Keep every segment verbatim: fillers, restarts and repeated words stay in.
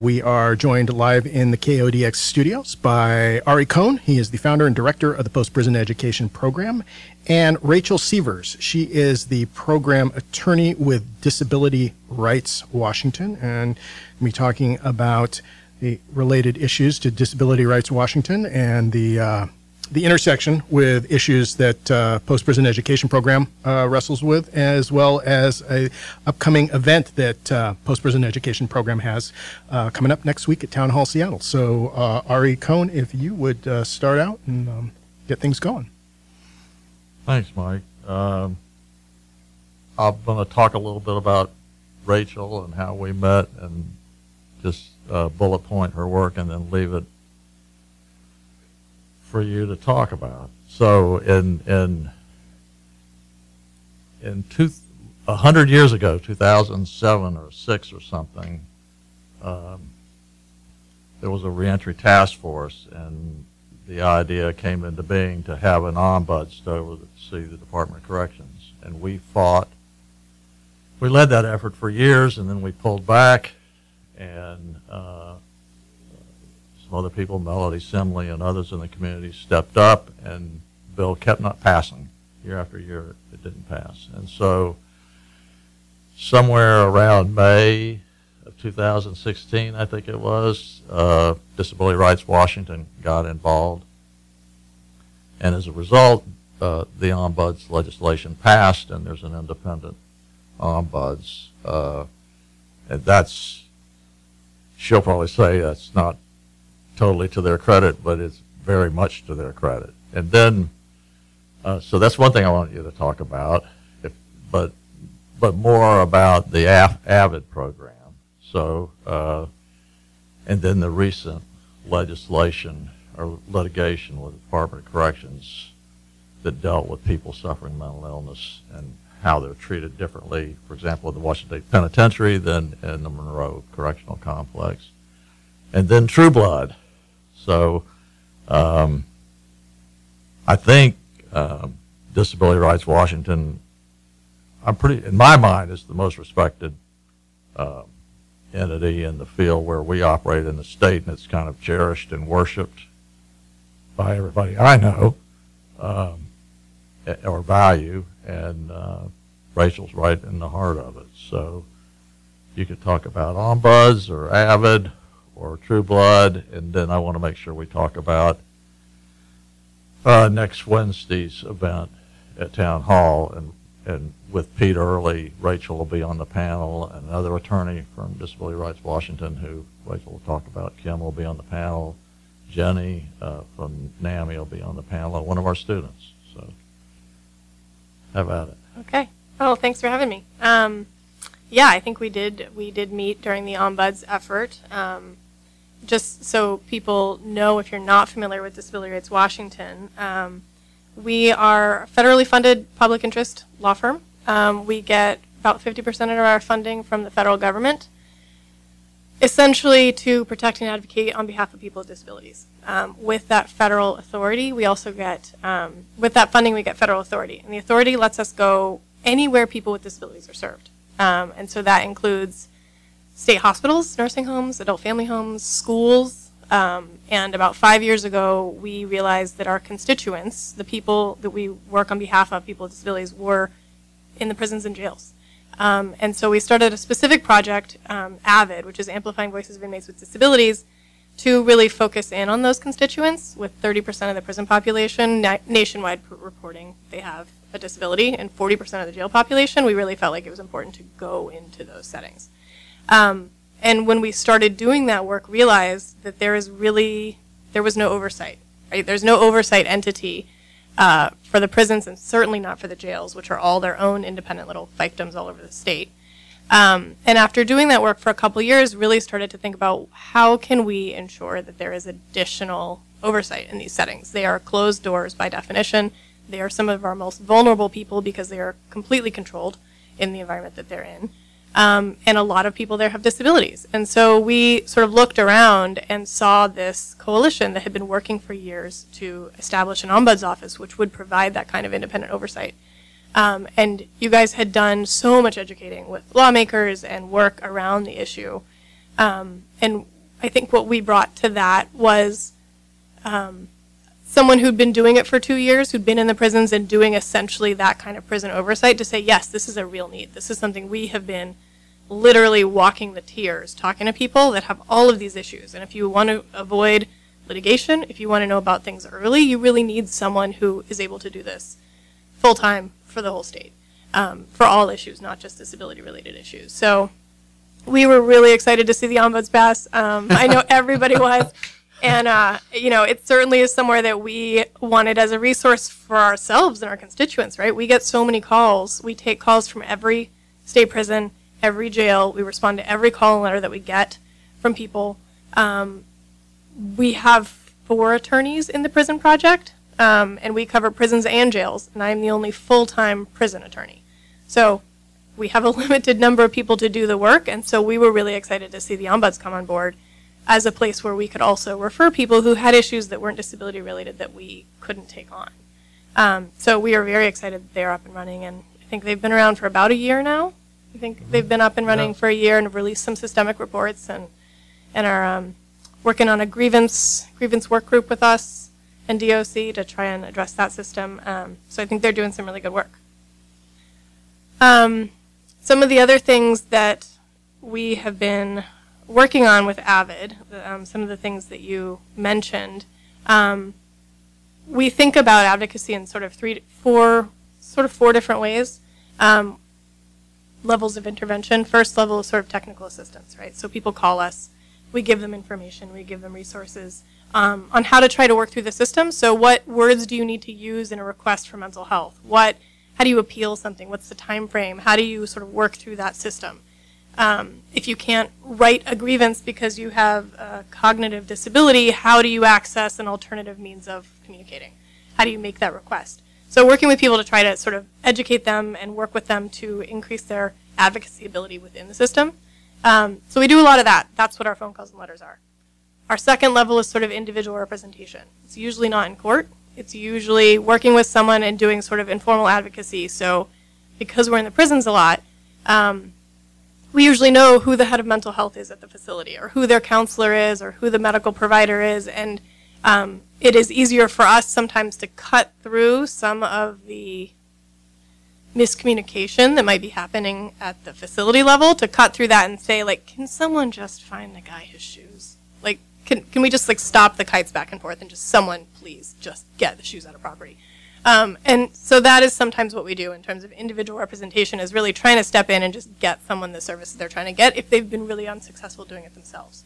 We are joined live in the K O D X studios by Ari Cohn. He is the founder and director of the Post-Prison Education Program, and Rachel Sievers. She is the program attorney with Disability Rights Washington, and we'll be talking about the related issues to Disability Rights Washington and the uh, the intersection with issues that uh, Post-Prison Education Program uh, wrestles with, as well as a upcoming event that uh, Post-Prison Education Program has uh, coming up next week at Town Hall Seattle. So uh, Ari Cohn, if you would uh, start out and um, get things going. Thanks, Mike. Um, I'm going to talk a little bit about Rachel and how we met, and just uh, bullet point her work and then leave it for you to talk about. So in in in two a hundred years ago, two thousand seven or six or something, um, there was a reentry task force, and the idea came into being to have an ombuds to oversee the Department of Corrections, and we fought. We led that effort for years, and then we pulled back, and uh, some other people, Melody Simley and others in the community, stepped up, and the bill kept not passing. Year after year, it didn't pass. And so somewhere around May of two thousand sixteen, I think it was, uh, Disability Rights Washington got involved. And as a result, uh, the ombuds legislation passed, and there's an independent ombuds. Uh, and that's, she'll probably say that's not totally to their credit, but it's very much to their credit. And then, uh, so that's one thing I want you to talk about, if, but but more about the A- AVID program. So, uh, and then the recent legislation or litigation with the Department of Corrections that dealt with people suffering mental illness and how they're treated differently, for example, in the Washington State Penitentiary than in the Monroe Correctional Complex. And then True Blood. So um, I think um, Disability Rights Washington, I'm pretty, in my mind, is the most respected uh, entity in the field where we operate in the state, and it's kind of cherished and worshipped by everybody I know um, or value, and uh, Rachel's right in the heart of it. So you could talk about Ombuds or AVID or True Blood, and then I want to make sure we talk about uh, next Wednesday's event at Town Hall, and and with Pete Early, Rachel will be on the panel, and another attorney from Disability Rights Washington who Rachel will talk about. Kim will be on the panel. Jenny uh, from NAMI will be on the panel, and one of our students. So how about it? Okay. Oh, thanks for having me. Um, yeah, I think we did we did meet during the Ombuds effort. Um, just so people know, if you're not familiar with Disability Rights Washington, um, we are a federally funded public interest law firm. Um, we get about fifty percent of our funding from the federal government, essentially to protect and advocate on behalf of people with disabilities. Um, with that federal authority, we also get, um, with that funding, we get federal authority. And the authority lets us go anywhere people with disabilities are served. Um, and so that includes state hospitals, nursing homes, adult family homes, schools. Um, and about five years ago, we realized that our constituents, the people that we work on behalf of, people with disabilities, were in the prisons and jails. Um, and so we started a specific project, um, AVID, which is Amplifying Voices of Inmates with Disabilities, to really focus in on those constituents, with thirty percent of the prison population na- nationwide p- reporting they have a disability, and forty percent of the jail population. We really felt like it was important to go into those settings. Um, and when we started doing that work, realized that there is really, there was no oversight, right? There's no oversight entity uh, for the prisons, and certainly not for the jails, which are all their own independent little fiefdoms all over the state. Um, and after doing that work for a couple years, really started to think about how can we ensure that there is additional oversight in these settings. They are closed doors by definition. They are some of our most vulnerable people because they are completely controlled in the environment that they're in. Um, and a lot of people there have disabilities. And so we sort of looked around and saw this coalition that had been working for years to establish an ombuds office, which would provide that kind of independent oversight. Um, and you guys had done so much educating with lawmakers and work around the issue. Um, and I think what we brought to that was um, someone who'd been doing it for two years, who'd been in the prisons and doing essentially that kind of prison oversight to say, yes, this is a real need. This is something we have been literally walking the tiers, talking to people that have all of these issues. And if you want to avoid litigation, if you want to know about things early, you really need someone who is able to do this full-time for the whole state, um, for all issues, not just disability-related issues. So we were really excited to see the ombuds pass. Um, I know everybody was. And, uh, you know, it certainly is somewhere that we wanted as a resource for ourselves and our constituents, right? We get so many calls. We take calls from every state prison, every jail. We respond to every call and letter that we get from people. Um, we have four attorneys in the prison project, um, and we cover prisons and jails, and I'm the only full-time prison attorney. So we have a limited number of people to do the work, and so we were really excited to see the ombuds come on board as a place where we could also refer people who had issues that weren't disability related that we couldn't take on. Um, so we are very excited that they're up and running, and I think they've been around for about a year now. I think they've been up and running Yeah. for a year and have released some systemic reports and and are um, working on a grievance grievance work group with us and D O C to try and address that system. Um, so I think they're doing some really good work. Um, some of the other things that we have been working on with AVID, um, some of the things that you mentioned, um, we think about advocacy in sort of three, four, sort of four different ways. Um, levels of intervention. First level is sort of technical assistance, right? So people call us, we give them information, we give them resources um, on how to try to work through the system. So what words do you need to use in a request for mental health? What, how do you appeal something? What's the time frame? How do you sort of work through that system? Um, if you can't write a grievance because you have a cognitive disability, how do you access an alternative means of communicating? How do you make that request? So working with people to try to sort of educate them and work with them to increase their advocacy ability within the system. Um, so we do a lot of that. That's what our phone calls and letters are. Our second level is sort of individual representation. It's usually not in court. It's usually working with someone and doing sort of informal advocacy. So because we're in the prisons a lot, um, we usually know who the head of mental health is at the facility or who their counselor is or who the medical provider is. And um, it is easier for us sometimes to cut through some of the miscommunication that might be happening at the facility level, to cut through that and say, like, can someone just find the guy his shoes? Like, can can we just, like, stop the kites back and forth and just someone, please, just get the shoes out of property? Um, and so that is sometimes what we do in terms of individual representation, is really trying to step in and just get someone the services they're trying to get if they've been really unsuccessful doing it themselves.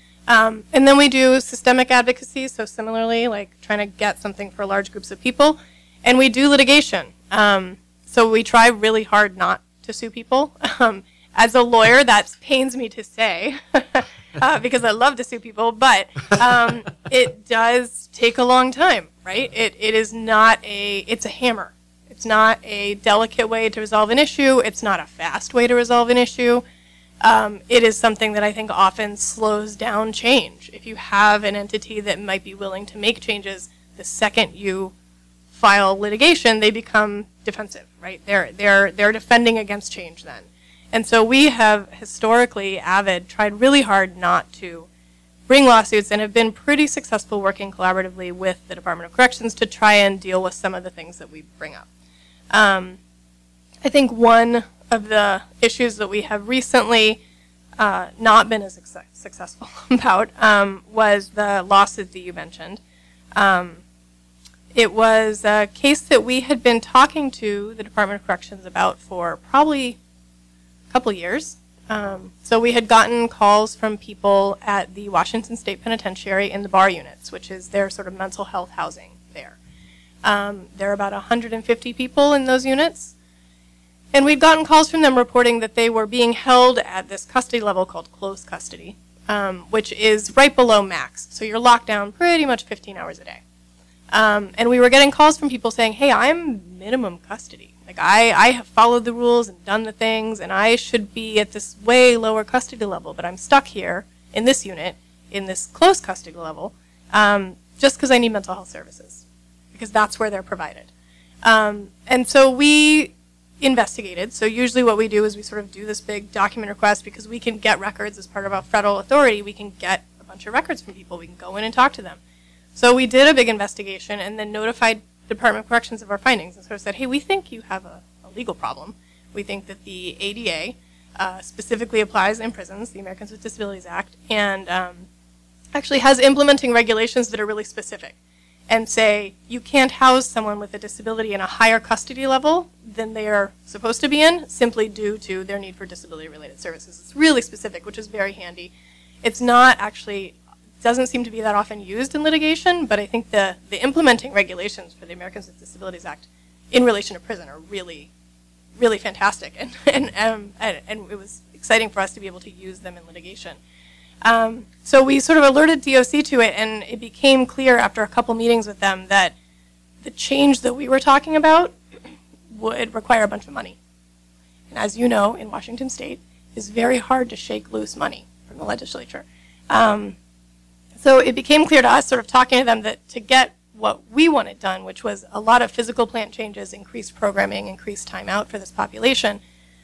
Um, and then we do systemic advocacy, so similarly, like trying to get something for large groups of people. And we do litigation. Um, so we try really hard not to sue people. Um, as a lawyer, that pains me to say, uh, because I love to sue people, but um, it does take a long time, right? It It is not a, it's a hammer. It's not a delicate way to resolve an issue. It's not a fast way to resolve an issue. Um, it is something that I think often slows down change. If you have an entity that might be willing to make changes, the second you file litigation, they become defensive, right? They're, they're, they're defending against change then. And so we have historically, AVID, tried really hard not to bring lawsuits and have been pretty successful working collaboratively with the Department of Corrections to try and deal with some of the things that we bring up. Um, I think one of the issues that we have recently uh, not been as success- successful about um, was the lawsuit that you mentioned. Um, it was a case that we had been talking to the Department of Corrections about for probably a couple years. Um, so we had gotten calls from people at the Washington State Penitentiary in the bar units, which is their sort of mental health housing there. Um, there are about one hundred fifty people in those units. And we'd gotten calls from them reporting that they were being held at this custody level called close custody, um, which is right below max. So you're locked down pretty much fifteen hours a day. Um, and we were getting calls from people saying, hey, I'm minimum custody. Like, I, I have followed the rules and done the things, and I should be at this way lower custody level, but I'm stuck here in this unit, in this close custody level, um, just because I need mental health services, because that's where they're provided. Um, and so we investigated. So usually what we do is we sort of do this big document request because we can get records as part of our federal authority. We can get a bunch of records from people. We can go in and talk to them. So we did a big investigation and then notified the Department of Corrections of our findings and sort of said, hey, we think you have a, a legal problem. We think that the A D A uh, specifically applies in prisons, the Americans with Disabilities Act, and um, actually has implementing regulations that are really specific and say you can't house someone with a disability in a higher custody level than they are supposed to be in simply due to their need for disability-related services. It's really specific, which is very handy. It's not actually, doesn't seem to be that often used in litigation, but I think the, the implementing regulations for the Americans with Disabilities Act in relation to prison are really, really fantastic, and, and, um, and, and it was exciting for us to be able to use them in litigation. Um, so we sort of alerted D O C to it, and it became clear after a couple meetings with them that the change that we were talking about would require a bunch of money. And as you know, in Washington State, it's very hard to shake loose money from the legislature. Um, so it became clear to us, sort of talking to them, that to get what we wanted done, which was a lot of physical plant changes, increased programming, increased time out for this population,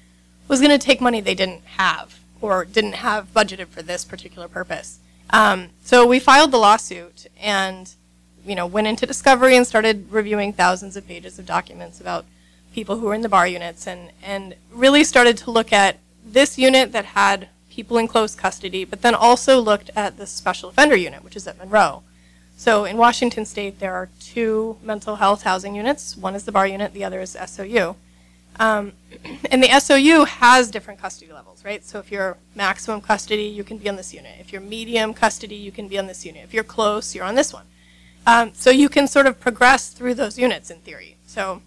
was going to take money they didn't have, or didn't have budgeted for this particular purpose. Um, so we filed the lawsuit and, you know, went into discovery and started reviewing thousands of pages of documents about people who were in the bar units, and, and really started to look at this unit that had people in close custody, but then also looked at the special offender unit, which is at Monroe. So in Washington State, there are two mental health housing units. One is the bar unit, the other is S O U. Um, and the S O U has different custody levels, right? So if you're maximum custody, you can be on this unit. If you're medium custody, you can be on this unit. If you're close, you're on this one. Um, so you can sort of progress through those units in theory. So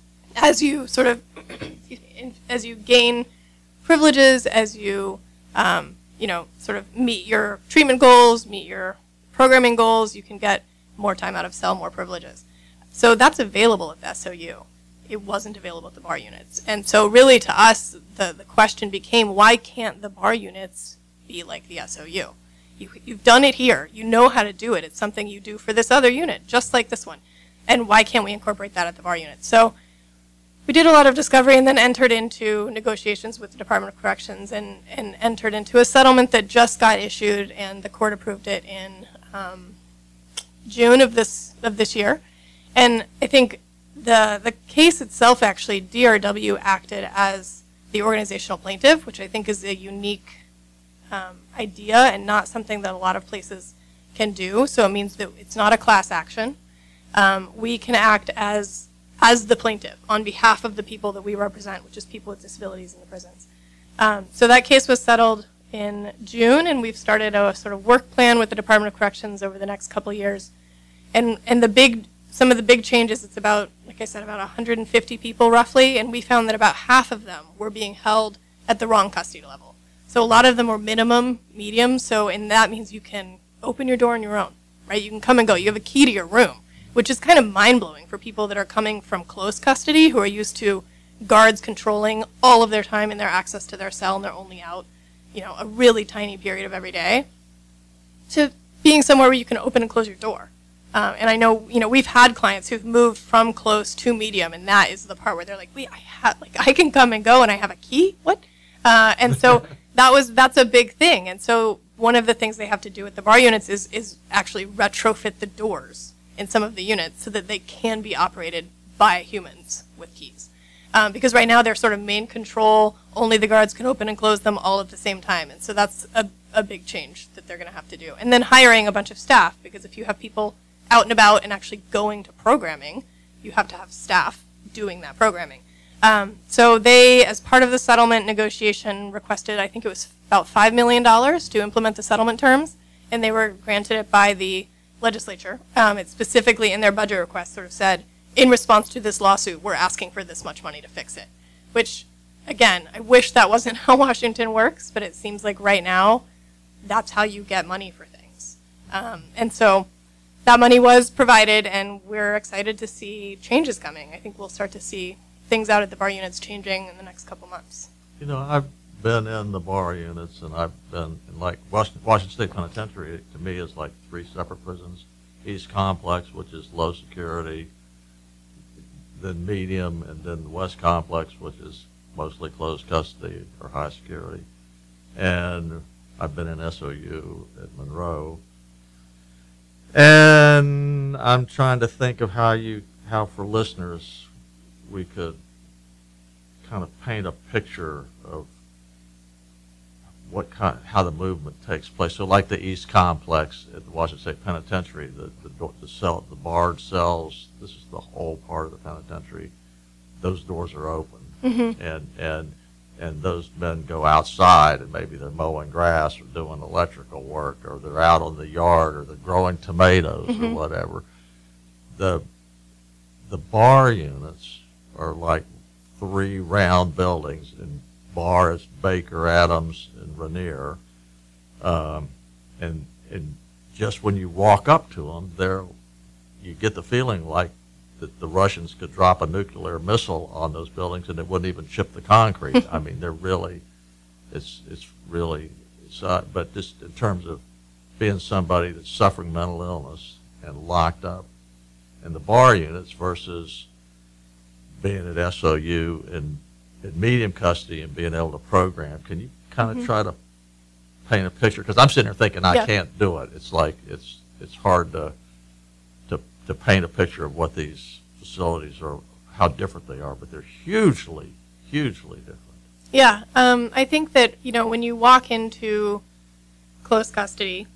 as you sort of, excuse me, as you gain privileges, as you, um, you know, sort of meet your treatment goals, meet your programming goals, you can get more time out of cell, more privileges. So that's available at the S O U. It wasn't available at the bar units. And so really to us, the, the question became, why can't the bar units be like the S O U? You, you've done it here. You know how to do it. It's something you do for this other unit, just like this one. And why can't we incorporate that at the bar units? So we did a lot of discovery and then entered into negotiations with the Department of Corrections and, and entered into a settlement that just got issued, and the court approved it in um, June of this of this year. And I think the the case itself, actually, D R W acted as the organizational plaintiff, which I think is a unique um, idea and not something that a lot of places can do. So it means that it's not a class action. Um, we can act as as the plaintiff on behalf of the people that we represent, which is people with disabilities in the prisons. Um, so that case was settled in June, and we've started a sort of work plan with the Department of Corrections over the next couple of years. And and the big some of the big changes, it's about, like I said, about one hundred fifty people roughly, and we found that about half of them were being held at the wrong custody level. So a lot of them were minimum, medium, so and that means you can open your door on your own, right? You can come and go. You have a key to your room, which is kind of mind-blowing for people that are coming from close custody who are used to guards controlling all of their time and their access to their cell, and they're only out, you know, a really tiny period of every day, to being somewhere where you can open and close your door. Um, and I know, you know, we've had clients who've moved from close to medium, and that is the part where they're like, wait, I have, like, I can come and go, and I have a key? What? Uh, and so that was, that's a big thing. And so one of the things they have to do at the bar units is, is actually retrofit the doors in some of the units so that they can be operated by humans with keys. Um, because right now they're sort of main control, only the guards can open and close them all at the same time. And so that's a, a big change that they're going to have to do. And then hiring a bunch of staff, because if you have people out and about and actually going to programming, you have to have staff doing that programming. Um, so they, as part of the settlement negotiation, requested, I think it was about five million dollars to implement the settlement terms, and they were granted it by the legislature. Um, it specifically in their budget request sort of said, in response to this lawsuit, we're asking for this much money to fix it. Which, again, I wish that wasn't how Washington works, but it seems like right now, that's how you get money for things. Um, and so that money was provided, and we're excited to see changes coming. I think we'll start to see things out at the bar units changing in the next couple months. You know, I've been in the bar units, and I've been in, like, Washington, Washington State Penitentiary, to me, is like three separate prisons. East Complex, which is low security, then medium, and then the West Complex, which is mostly closed custody or high security. And I've been in S O U at Monroe, and I'm trying to think of how you, how for listeners, we could kind of paint a picture of what kind, how the movement takes place. So, like the East Complex at the Washington State Penitentiary, the the, door, the cell, the barred cells. This is the whole part of the penitentiary. Those doors are open, Mm-hmm. and and and those men go outside, and maybe they're mowing grass or doing electrical work, or they're out on the yard, or they're growing tomatoes Mm-hmm. or whatever. The the bar units are like three round buildings, and bar is Baker, Adams, and Rainier, um, and and just when you walk up to them, there you get the feeling like that the Russians could drop a nuclear missile on those buildings and it wouldn't even chip the concrete. I mean, they're really, it's it's really, it's, uh, but just in terms of being somebody that's suffering mental illness and locked up in the bar units versus being at S O U and in medium custody and being able to program, can you kind of Mm-hmm. try to paint a picture? Because I'm sitting there thinking I Yeah. can't do it. It's like it's it's hard to to to paint a picture of what these facilities are, how different they are, but they're hugely, hugely different. Yeah, um, I think that, you know, when you walk into close custody,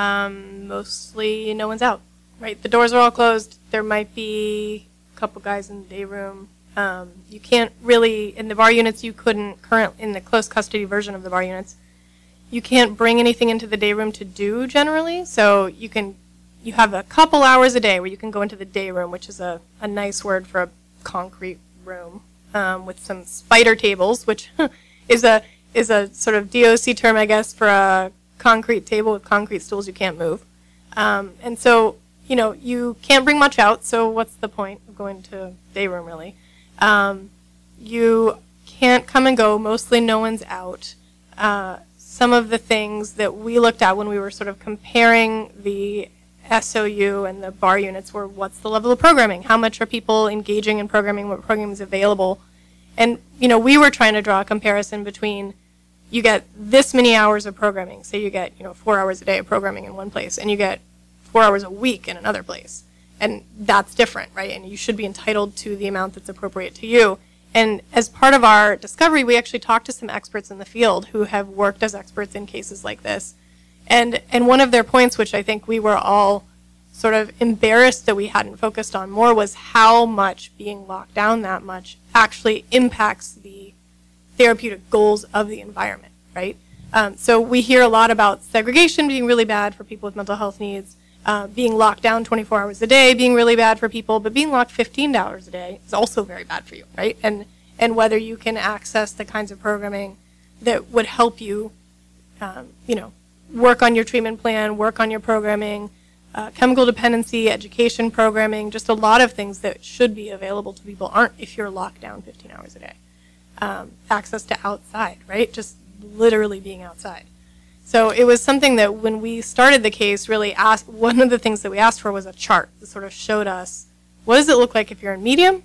um, mostly no one's out, right? The doors are all closed. There might be a couple guys in the day room. Um, you can't really, in the bar units, you couldn't, current in the close custody version of the bar units, you can't bring anything into the day room to do generally. So you can, you have a couple hours a day where you can go into the day room, which is a, a nice word for a concrete room, um, with some spider tables, which is a is a sort of D O C term, I guess, for a concrete table with concrete stools you can't move. Um, and so, you know, you can't bring much out, so what's the point of going to day room, really? Um, you can't come and go. Mostly no one's out. Uh, some of the things that we looked at when we were sort of comparing the S O U and the bar units were, what's the level of programming? How much are people engaging in programming? What programming is available? And, you know, we were trying to draw a comparison between, you get this many hours of programming. Say you get, you know, four hours a day of programming in one place, and you get four hours a week in another place. And that's different, right? And you should be entitled to the amount that's appropriate to you. And as part of our discovery, we actually talked to some experts in the field who have worked as experts in cases like this. And and one of their points, which I think we were all sort of embarrassed that we hadn't focused on more, was how much being locked down that much actually impacts the therapeutic goals of the environment, right? Um, so we hear a lot about segregation being really bad for people with mental health needs, uh, being locked down twenty-four hours a day being really bad for people, but being locked fifteen hours a day is also very bad for you, right? And and whether you can access the kinds of programming that would help you, um, you know, work on your treatment plan, work on your programming, uh, chemical dependency, education programming, just a lot of things that should be available to people aren't if you're locked down fifteen hours a day. Um, access to outside, right? Just literally being outside. So it was something that when we started the case, really asked, one of the things that we asked for was a chart that sort of showed us, what does it look like if you're in medium,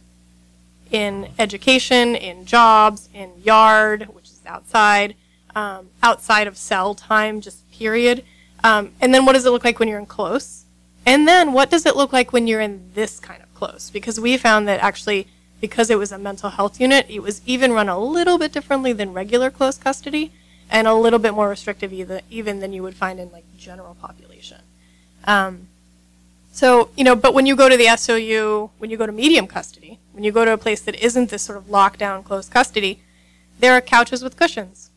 in education, in jobs, in yard, which is outside, um, outside of cell time, just period. Um, and then what does it look like when you're in close? And then what does it look like when you're in this kind of close? Because we found that actually, because it was a mental health unit, it was even run a little bit differently than regular close custody, and a little bit more restrictive either, even than you would find in like general population. Um, so, you know, but when you go to the S O U, when you go to medium custody, when you go to a place that isn't this sort of lockdown close custody, there are couches with cushions.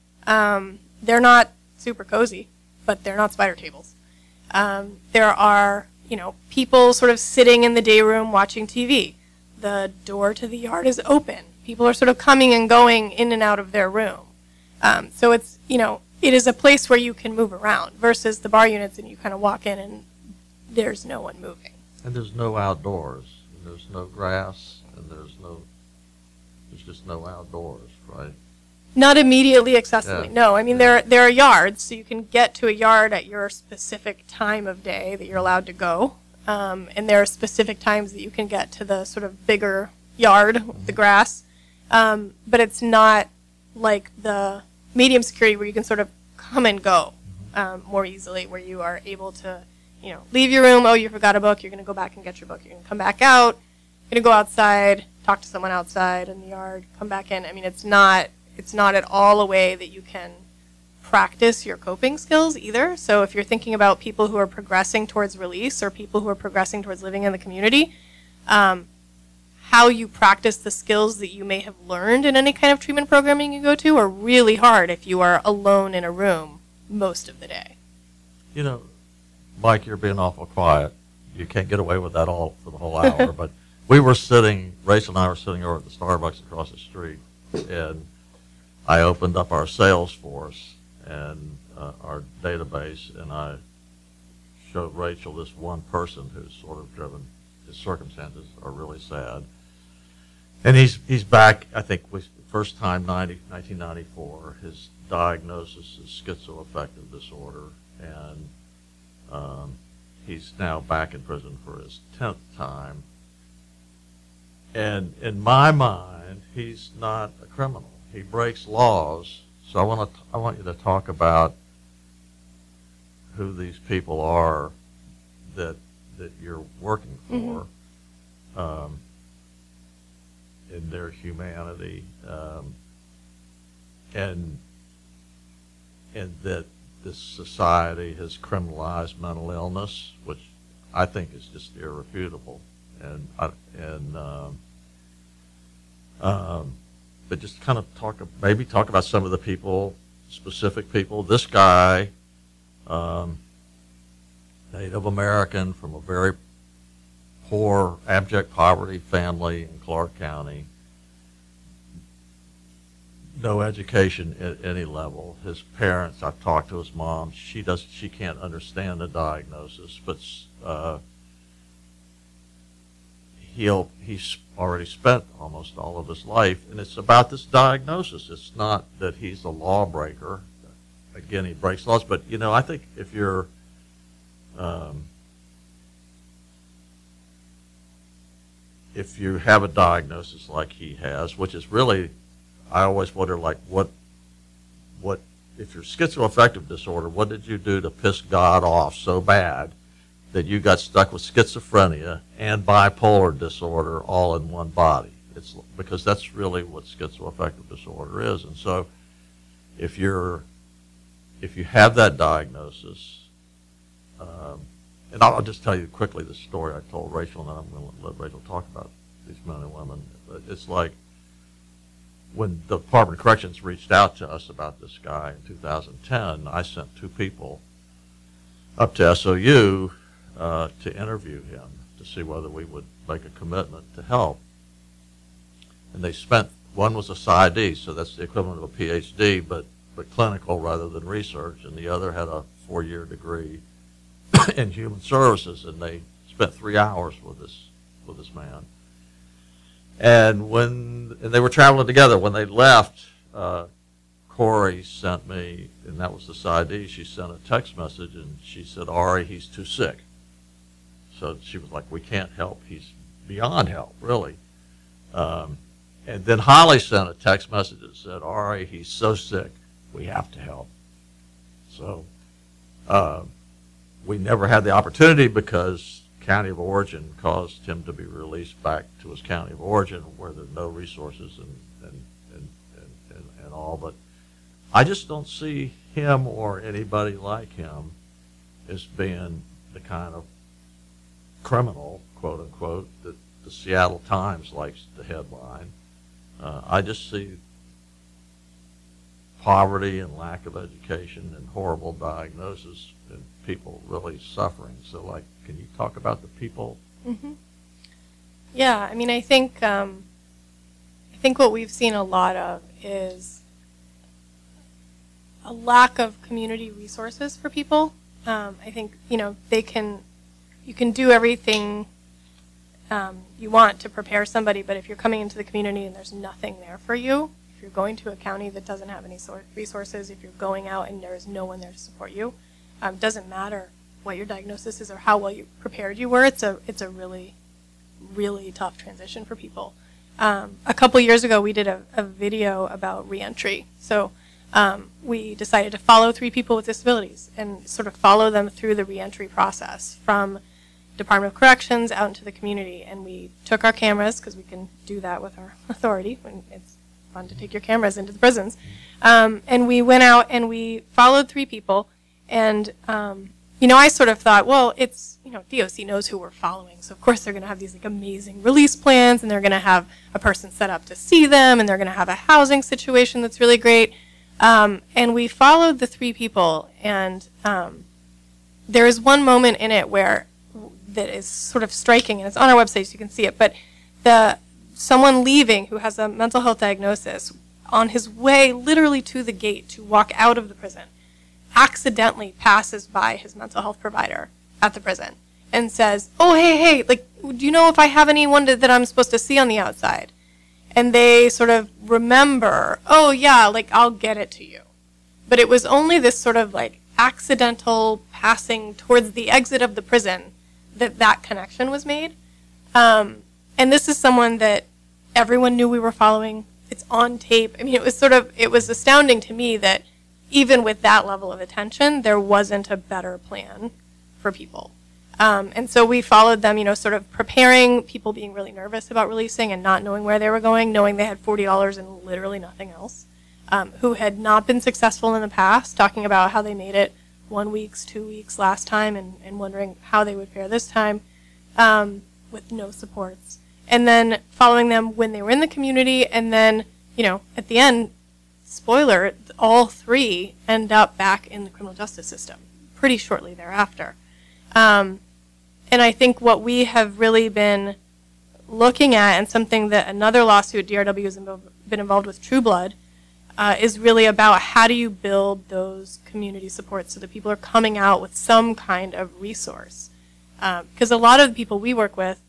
Um, they're not super cozy, but they're not spider tables. Um, there are, you know, people sort of sitting in the day room watching T V. The door to the yard is open. People are sort of coming and going in and out of their room. Um, so it's, you know, it is a place where you can move around versus the bar units and you kind of walk in and there's no one moving. And there's no outdoors, and there's no grass, and there's no, there's just no outdoors, right? Not immediately accessible. Yeah. No, I mean, there, there are yards, so you can get to a yard at your specific time of day that you're allowed to go. Um, and there are specific times that you can get to the sort of bigger yard with the grass. Um, but it's not like the medium security where you can sort of come and go um, more easily, where you are able to, you know, leave your room. Oh, you forgot a book. You're going to go back and get your book. You're going to come back out. You're going to go outside, talk to someone outside in the yard, come back in. I mean, it's not it's not at all a way that you can practice your coping skills either. So if you're thinking about people who are progressing towards release or people who are progressing towards living in the community, um, how you practice the skills that you may have learned in any kind of treatment programming you go to are really hard if you are alone in a room most of the day. You know, Mike, you're being awful quiet. You can't get away with that all for the whole hour. But we were sitting, Rachel and I were sitting over at the Starbucks across the street, and I opened up our Salesforce and uh, our database, and I showed Rachel this one person who's sort of driven, his circumstances are really sad. And he's he's back, I think, was first time nineteen ninety-four. His diagnosis is schizoaffective disorder, and um, he's now back in prison for his tenth time. And in my mind, he's not a criminal. He breaks laws. So I want to I want you to talk about who these people are that that you're working for. Mm-hmm. Um, in their humanity, um, and and that this society has criminalized mental illness, which I think is just irrefutable, and I, and um, um, but just kind of talk, maybe talk about some of the people, specific people. This guy, um, Native American from a very poor, abject poverty family in Clark County. No education at any level. His parents, I've talked to his mom. She does. She can't understand the diagnosis, but uh, he'll he's already spent almost all of his life, and it's about this diagnosis. It's not that he's a lawbreaker. Again, he breaks laws, but you know, I think if you're um, if you have a diagnosis like he has, which is really, I always wonder, like, what, what, if you're schizoaffective disorder, what did you do to piss God off so bad that you got stuck with schizophrenia and bipolar disorder all in one body? It's because that's really what schizoaffective disorder is. And so, if you're, if you have that diagnosis, um, and I'll just tell you quickly the story I told Rachel, and then I'm going to let Rachel talk about these men and women. It's like when the Department of Corrections reached out to us about this guy in two thousand ten, I sent two people up to S O U uh, to interview him to see whether we would make a commitment to help. And they spent, one was a PsyD, so that's the equivalent of a P H D, but, but clinical rather than research, and the other had a four-year degree in human services, and they spent three hours with this with this man. And when and they were traveling together, when they left, uh, Corey sent me, and that was the PsyD. She sent a text message, and she said, "Ari, he's too sick." So she was like, "We can't help. He's beyond help, really." Um, and then Holly sent a text message that said, "Ari, he's so sick, we have to help." So. Uh, We never had the opportunity because county of origin caused him to be released back to his county of origin where there are no resources and, and, and, and, and, and all. But I just don't see him or anybody like him as being the kind of criminal, quote unquote, that the Seattle Times likes to headline. Uh, I just see poverty and lack of education and horrible diagnosis and people really suffering. So, like, can you talk about the people? Mm-hmm. Yeah, I mean, I think um, I think what we've seen a lot of is a lack of community resources for people. Um, I think, you know, they can, you can do everything um, you want to prepare somebody, but if you're coming into the community and there's nothing there for you, if you're going to a county that doesn't have any sort resources, if you're going out and there is no one there to support you, um, doesn't matter what your diagnosis is or how well you prepared you were. It's a it's a really, really tough transition for people. Um, a couple years ago, we did a, a video about reentry. So um, we decided to follow three people with disabilities and sort of follow them through the reentry process from Department of Corrections out into the community. And we took our cameras, because we can do that with our authority, when it's fun to take your cameras into the prisons. Um, and we went out and we followed three people. And, um, you know, I sort of thought, well, it's, you know, D O C knows who we're following. So, of course, they're going to have these, like, amazing release plans, and they're going to have a person set up to see them, and they're going to have a housing situation that's really great. Um, and we followed the three people, and um, there is one moment in it where that is sort of striking, and it's on our website so you can see it, but the someone leaving who has a mental health diagnosis on his way literally to the gate to walk out of the prison accidentally passes by his mental health provider at the prison and says, oh, hey, hey, like, do you know if I have anyone to, that I'm supposed to see on the outside? And they sort of remember, oh, yeah, like, I'll get it to you. But it was only this sort of, like, accidental passing towards the exit of the prison that that connection was made. Um, and this is someone that everyone knew we were following. It's on tape. I mean, it was sort of, it was astounding to me that even with that level of attention, there wasn't a better plan for people. Um, and so we followed them, you know, sort of preparing, people being really nervous about releasing and not knowing where they were going, knowing they had forty dollars and literally nothing else, um, who had not been successful in the past, talking about how they made it one weeks, two weeks last time, and, and wondering how they would fare this time, um, with no supports. And then following them when they were in the community, and then, you know, at the end, spoiler, all three end up back in the criminal justice system pretty shortly thereafter. Um, and I think what we have really been looking at, and something that another lawsuit D R W has been involved with, True Blood, uh, is really about how do you build those community supports so that people are coming out with some kind of resource. Because um, a lot of the people we work with,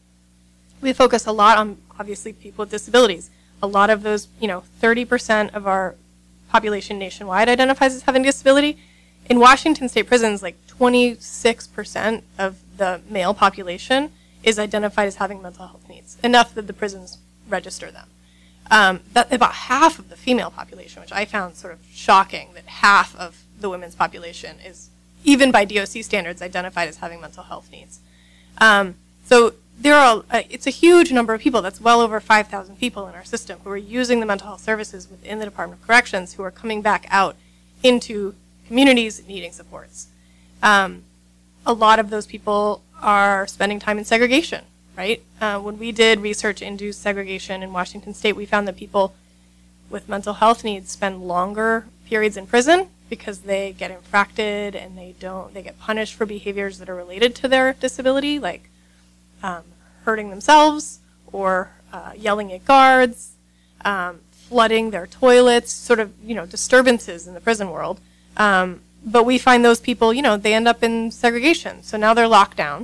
we focus a lot on, obviously, people with disabilities. A lot of those, you know, thirty percent of our population nationwide identifies as having a disability. In Washington state prisons, like twenty-six percent of the male population is identified as having mental health needs, enough that the prisons register them. Um, that about half of the female population, which I found sort of shocking, that half of the women's population is, even by D O C standards, identified as having mental health needs. Um, so there are, uh, it's a huge number of people. That's well over five thousand people in our system who are using the mental health services within the Department of Corrections, who are coming back out into communities needing supports. Um, a lot of those people are spending time in segregation, right? Uh, when we did research into segregation in Washington state, we found that people with mental health needs spend longer periods in prison because they get infracted and they don't, they get punished for behaviors that are related to their disability, like um, hurting themselves or uh, yelling at guards, um, flooding their toilets, sort of, you know, disturbances in the prison world. Um, but we find those people, you know, they end up in segregation. So now they're locked down,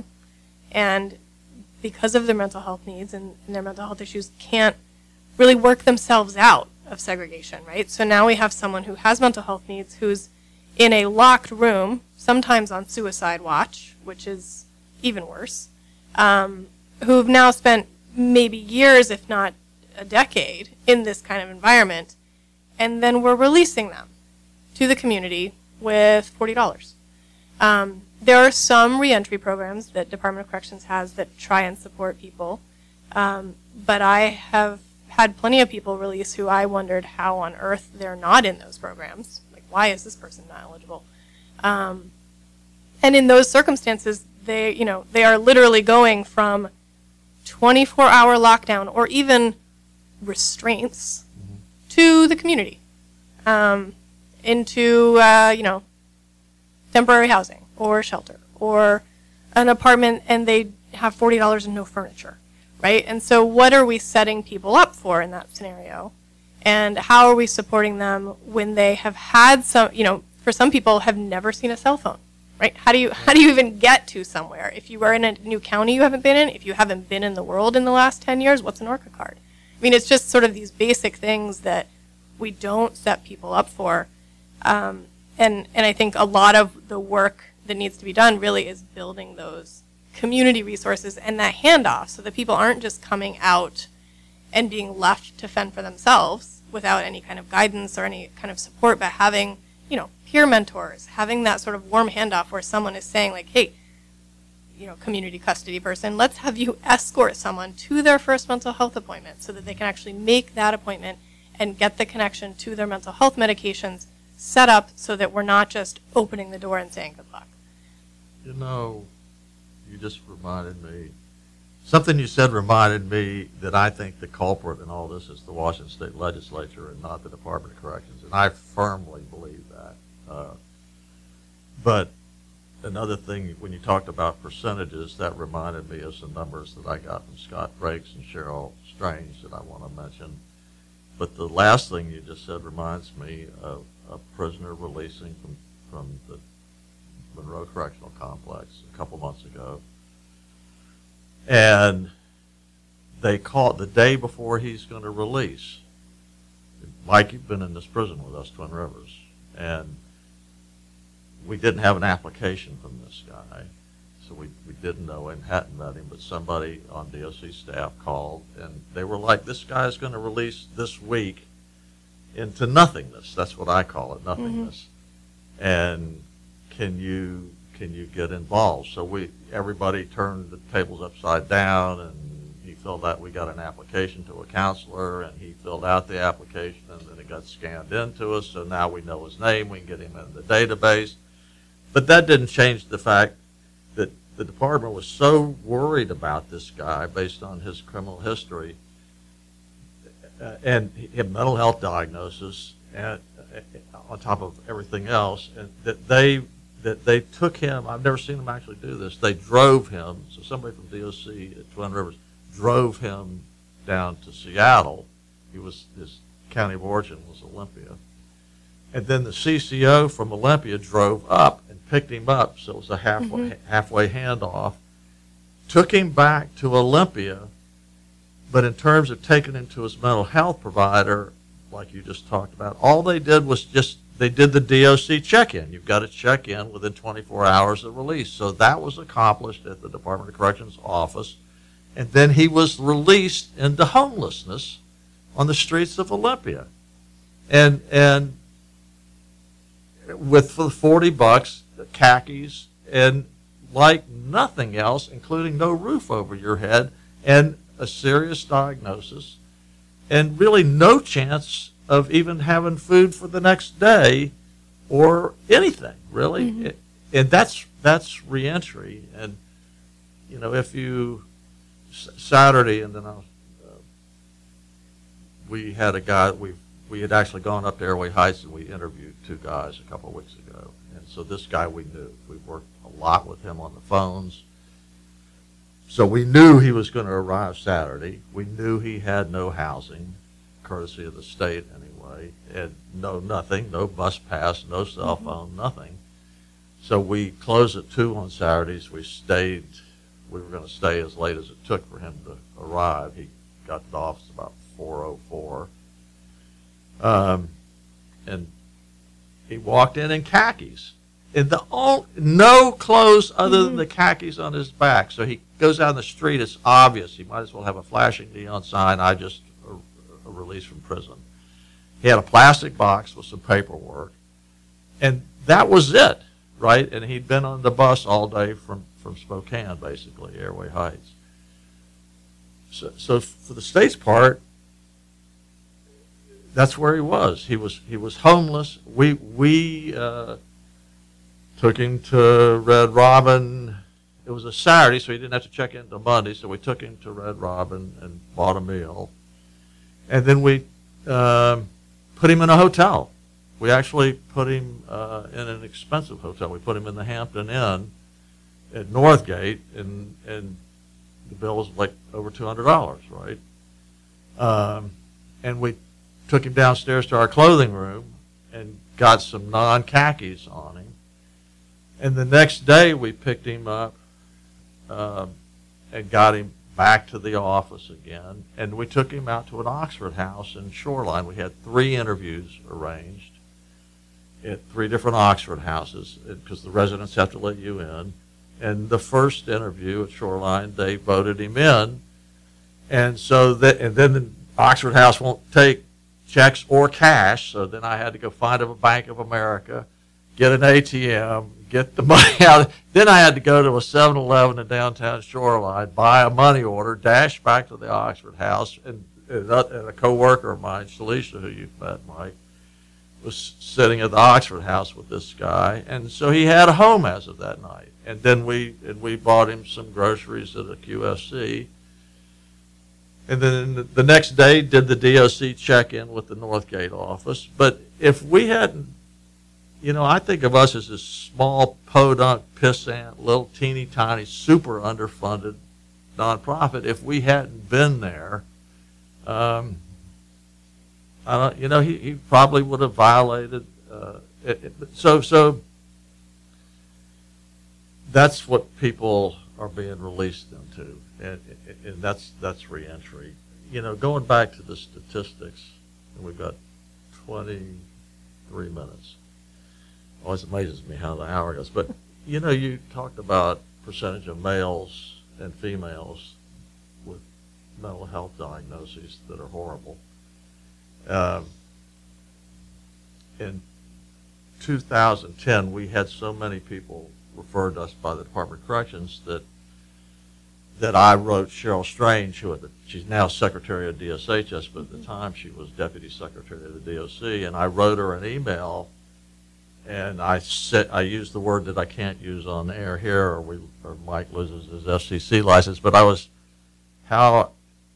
and because of their mental health needs and, and their mental health issues, can't really work themselves out of segregation, right? So now we have someone who has mental health needs who's in a locked room, sometimes on suicide watch, which is even worse, um, who've now spent maybe years, if not a decade, in this kind of environment, and then we're releasing them to the community with forty dollars. Um, there are some reentry programs that Department of Corrections has that try and support people, um, but I have had plenty of people release who I wondered how on earth they're not in those programs. Like, why is this person not eligible? Um, and in those circumstances, they, you know, they are literally going from twenty-four hour lockdown or even restraints mm-hmm. to the community, um, into, uh, you know, temporary housing or shelter or an apartment, and they have forty dollars and no furniture, right? And so what are we setting people up for in that scenario? And how are we supporting them when they have had some, you know, for some people have never seen a cell phone, right? How do you, how do you even get to somewhere? If you are in a new county you haven't been in, if you haven't been in the world in the last ten years, what's an ORCA card? I mean, it's just sort of these basic things that we don't set people up for. Um, and, and I think a lot of the work that needs to be done really is building those community resources and that handoff so that people aren't just coming out and being left to fend for themselves, without any kind of guidance or any kind of support, but having, you know, peer mentors, having that sort of warm handoff where someone is saying like, hey, you know, community custody person, let's have you escort someone to their first mental health appointment so that they can actually make that appointment and get the connection to their mental health medications set up so that we're not just opening the door and saying good luck. You know, you just reminded me, something you said reminded me that I think the culprit in all this is the Washington State Legislature and not the Department of Corrections, and I firmly believe that. Uh, but another thing, when you talked about percentages, that reminded me of some numbers that I got from Scott Frakes and Cheryl Strange that I want to mention. But the last thing you just said reminds me of a prisoner releasing from, from the Monroe Correctional Complex a couple months ago. And they called the day before he's going to release. Mike, you've been in this prison with us, Twin Rivers, and we didn't have an application from this guy, so we, we didn't know him, hadn't met him, but somebody on D O C staff called, and they were like, this guy's going to release this week into nothingness. That's what I call it, nothingness. Mm-hmm. And can you can you get involved? So we everybody turned the tables upside down, and he filled out, we got an application to a counselor, and he filled out the application, and then it got scanned into us, so now we know his name, we can get him in the database. But that didn't change the fact that the department was so worried about this guy based on his criminal history uh, and his mental health diagnosis, and uh, on top of everything else, and that they that they took him. I've never seen them actually do this. They drove him. So somebody from D O C at Twin Rivers drove him down to Seattle. He was his county of origin was Olympia, and then the C C O from Olympia drove up and picked him up, so it was a halfway, mm-hmm. halfway handoff, took him back to Olympia, but in terms of taking him to his mental health provider, like you just talked about, all they did was just, they did the D O C check-in. You've got to check in within twenty-four hours of release. So that was accomplished at the Department of Corrections office, and then he was released into homelessness on the streets of Olympia. And, and with for forty bucks, khakis, and like nothing else, including no roof over your head, and a serious diagnosis, and really no chance of even having food for the next day or anything, really. Mm-hmm. It, and that's that's reentry. And, you know, if you, Saturday, and then I was, uh, we had a guy, we we had actually gone up to Airway Heights and we interviewed two guys a couple of weeks ago. And so this guy we knew. We worked a lot with him on the phones. So we knew he was going to arrive Saturday. We knew he had no housing, courtesy of the state anyway, and no nothing, no bus pass, no cell phone, mm-hmm. nothing. So we closed at two on Saturdays. We stayed, we were going to stay as late as it took for him to arrive. He got to the office about four oh four. Um, and he walked in in khakis. And the all, no clothes other than the khakis on his back. So he goes out in the street. It's obvious. He might as well have a flashing neon sign. I just a, a release from prison. He had a plastic box with some paperwork, and that was it, right? And he'd been on the bus all day from, from Spokane, basically, Airway Heights. So, so for the state's part, that's where he was. He was he was homeless. We we. Uh, Took him to Red Robin. It was a Saturday, so he didn't have to check in until Monday, so we took him to Red Robin and bought a meal. And then we uh, put him in a hotel. We actually put him uh, in an expensive hotel. We put him in the Hampton Inn at Northgate, and, and the bill was like over two hundred dollars, right? Um, and we took him downstairs to our clothing room and got some non-khakis on him. And the next day we picked him up uh, and got him back to the office again. And we took him out to an Oxford house in Shoreline. We had three interviews arranged at three different Oxford houses because the residents have to let you in. And the first interview at Shoreline, they voted him in. And so that, and then the Oxford house won't take checks or cash. So then I had to go find a Bank of America, get an A T M, get the money out. Then I had to go to a seven eleven in downtown Shoreline, buy a money order, dash back to the Oxford House, and, and a coworker of mine, Shalisha, who you've met, Mike, was sitting at the Oxford House with this guy, and so he had a home as of that night. And then we and we bought him some groceries at a Q F C. And then the next day did the D O C check-in with the Northgate office. But if we hadn't, you know, I think of us as this small, podunk, pissant, little teeny tiny, super underfunded nonprofit. If we hadn't been there, um, I don't, you know, he, he probably would have violated. Uh, it, it, so, so that's what people are being released into, and, and that's that's reentry. You know, going back to the statistics, and we've got twenty-three minutes. Always amazes me how the hour goes. But you know, you talked about percentage of males and females with mental health diagnoses that are horrible. Um, in two thousand ten, we had so many people referred to us by the Department of Corrections that that I wrote Cheryl Strange, who at the, she's now Secretary of D S H S, but at the time she was Deputy Secretary of the D O C, and I wrote her an email, and I said I used the word that I can't use on air here, or we or Mike loses his F C C license, but I was how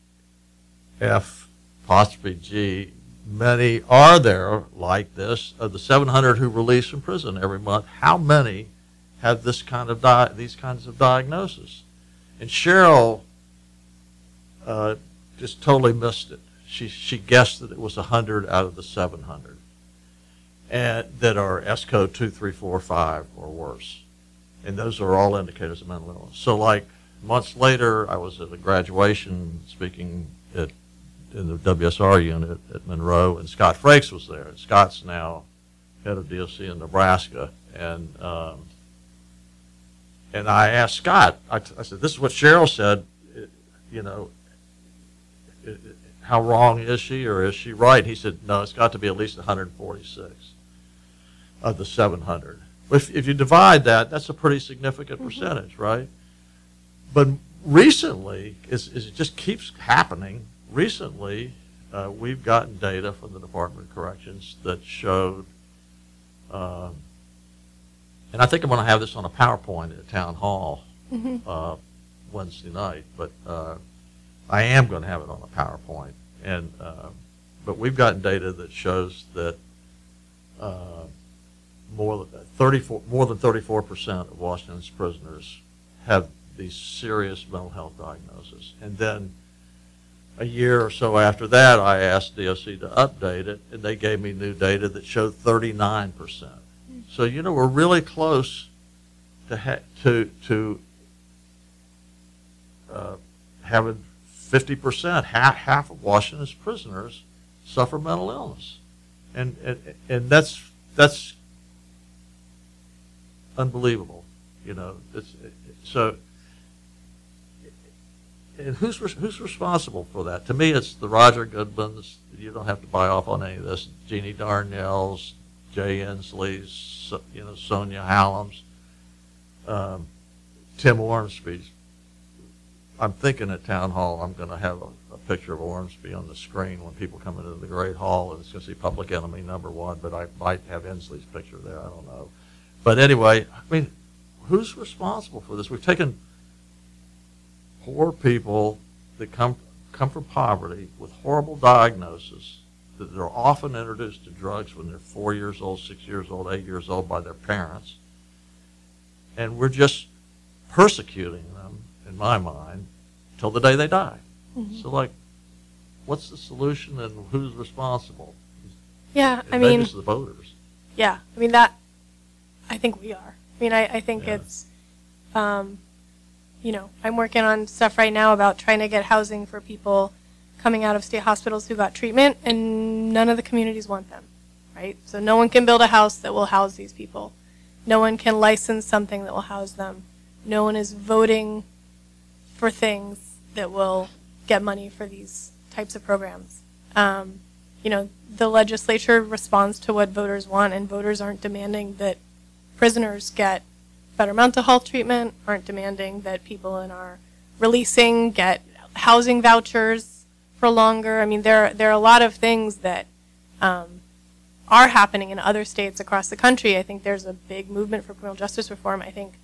F apostrophe G many are there like this of the seven hundred who release from prison every month? How many have this kind of di- these kinds of diagnoses? And Cheryl uh, just totally missed it. She she guessed that it was one hundred out of the seven hundred, and that are S code two, three, four, five or worse, and those are all indicators of mental illness. So, like months later, I was at a graduation speaking at in the W S R unit at Monroe, and Scott Frakes was there. And Scott's now head of D O C in Nebraska, and um, and I asked Scott. I, t- I said, "This is what Cheryl said. It, you know, it, it, how wrong is she, or is she right?" He said, "No, it's got to be at least one hundred forty-six of the seven hundred." If if you divide that, that's a pretty significant mm-hmm. percentage, right? But recently, is it just keeps happening. Recently, uh, we've gotten data from the Department of Corrections that showed, um, and I think I'm going to have this on a PowerPoint at Town Hall mm-hmm. uh, Wednesday night, but uh, I am going to have it on a PowerPoint. And uh, but we've gotten data that shows that uh, more than thirty-four, more than thirty-four percent of Washington's prisoners have these serious mental health diagnoses, and then a year or so after that, I asked D O C to update it, and they gave me new data that showed thirty-nine percent. So, you know, we're really close to ha- to to uh, having fifty percent, half, half of Washington's prisoners suffer mental illness. And, and, and that's, that's unbelievable, you know. It's, it, so... And who's who's responsible for that? To me, it's the Roger Goodmans. You don't have to buy off on any of this. Jeannie Darnells, Jay Inslee's, you know, Sonia Hallam's, um, Tim Ormsby's. I'm thinking at Town Hall I'm going to have a, a picture of Ormsby on the screen when people come into the Great Hall, and it's going to see Public Enemy number one, but I might have Inslee's picture there. I don't know. But anyway, I mean, who's responsible for this? We've taken poor people that come come from poverty with horrible diagnoses that are often introduced to drugs when they're four years old, six years old, eight years old by their parents, and we're just persecuting them, in my mind, till the day they die. Mm-hmm. So, like, what's the solution and who's responsible? Yeah, and I maybe mean, it's the voters. Yeah, I mean that. I think we are. I mean, I, I think yeah. it's. Um, You know, I'm working on stuff right now about trying to get housing for people coming out of state hospitals who got treatment, and none of the communities want them, right? So no one can build a house that will house these people. No one can license something that will house them. No one is voting for things that will get money for these types of programs. Um, you know, the legislature responds to what voters want, and voters aren't demanding that prisoners get better mental health treatment, aren't demanding that people in our releasing get housing vouchers for longer. I mean, there, there are a lot of things that um, are happening in other states across the country. I think there's a big movement for criminal justice reform. I think